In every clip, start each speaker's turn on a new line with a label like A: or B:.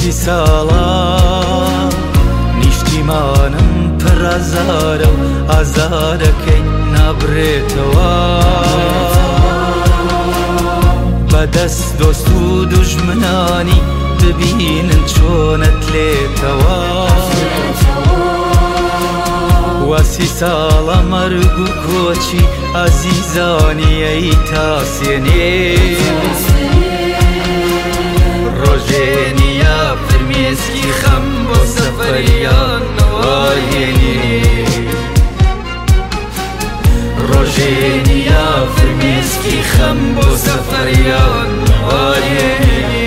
A: واسی ساڵە نیشتیمانم پڕ ئازارە و ئازارەکەی نابڕێتەوە بەدەست دۆست و دوژمنانی ببینن چۆنت لێتەوە واسی ساڵە مەرگ و کۆچی ئازیزانی ئەی تاسێنێ ڕۆژێنیا فرمێسکی خەم بۆ سەفەریان وایێنێ ڕۆژێنیا فرمێسکی خەم بۆ سەفەریان وایێنێ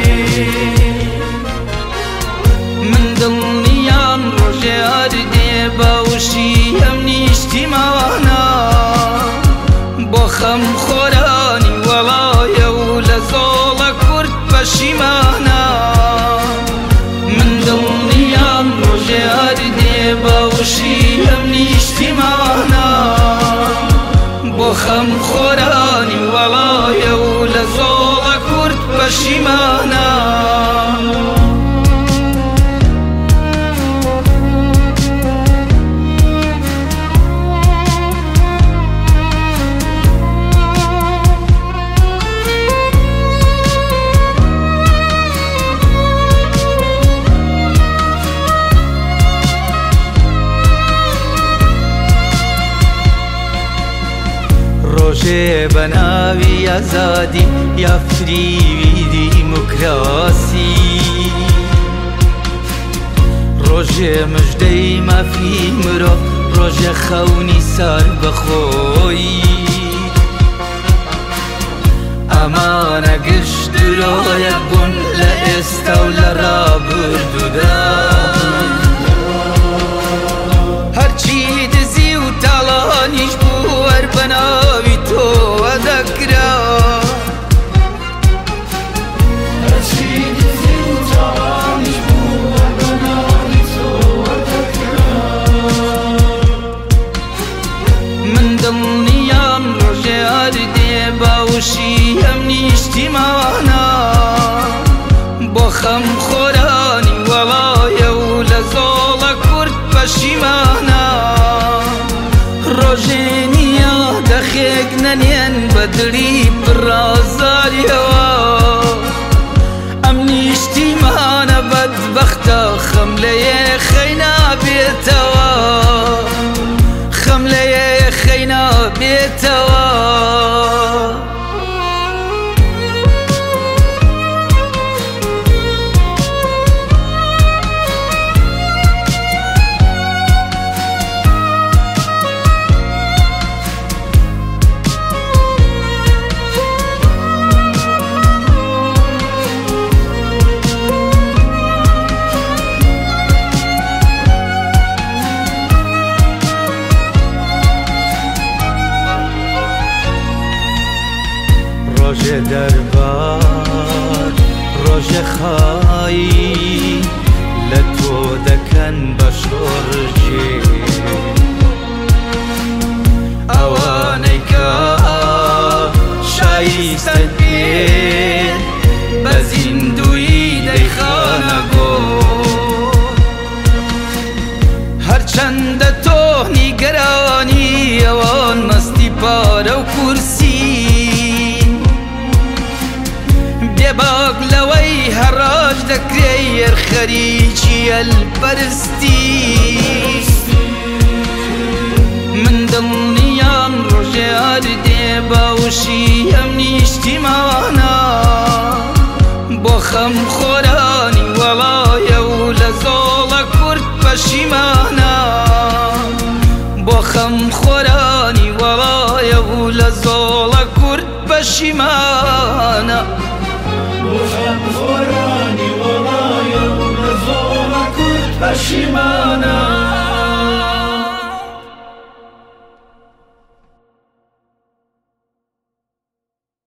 A: من دڵنیام ڕۆژێ هەردێ باوشی ئەم نیشتیمانە بۆ خەم خۆرانی وەڵایە و لە زۆڵە کورد پەشیمانە من دڵنیام ڕۆژێ هەردێ باوشی ئەم نیشتیمانە بۆ خەم خۆرانی وەڵایە و لە زۆڵە کورد پەشیمانە ڕۆژێ بە ناوی ئازادی یا فریوی دیموکراسی ڕۆژێ مژدەی مافی مرۆڤ ڕۆژێ خەونی سار بەخۆی ئەمانە گشت درۆیە بوون لە ئێستا و لە ڕابردوودا هەرچی دزی و تاڵانیش بوو وەر بە ناوی تۆوە دەکرا هەرچی دزی و تاڵانیش بوو وەر بە ناوی تۆوە دەکرا من دڵنیام ڕۆژێ هەردێ باوشی ئەم نیشتیمانە بۆ خەم خۆرانی وەڵایە و لە زۆڵە کورد پەشیمانە ڕۆژێنیا دەخێک نەنێن بە دڵی پڕازاریەوە ئەم نیشتیمانە بەدبەختە خەم لە یێخەی نابێتەوە خەم لە یێخەی نابێتەوە ڕۆژێ دەربار ڕۆژێ خایی لە تۆ دەکەن بە شۆڕژێ ئەوانەی کە شایستەت بێت بە زیندووی دەیخانە گۆڕ هەرچەندە تۆ نیگەرانی ئەوان مەستی پارە و کورسی بێباک لەوەی هەڕاش دەکرێ یەرخەریکی ئەلپەرستی من دڵنیام ڕۆژێ هەردێ باوشی ئەم نیشتیمانە بۆ خەم خۆرانی وەڵایە و لە زۆڵە کورد پەشیمانە بۆ خەم خۆرانی وەڵایە و لە زۆڵە کورد پەشیمانە
B: خۆرانی وەڵایە و لە زۆڵە کورد پەشیمانە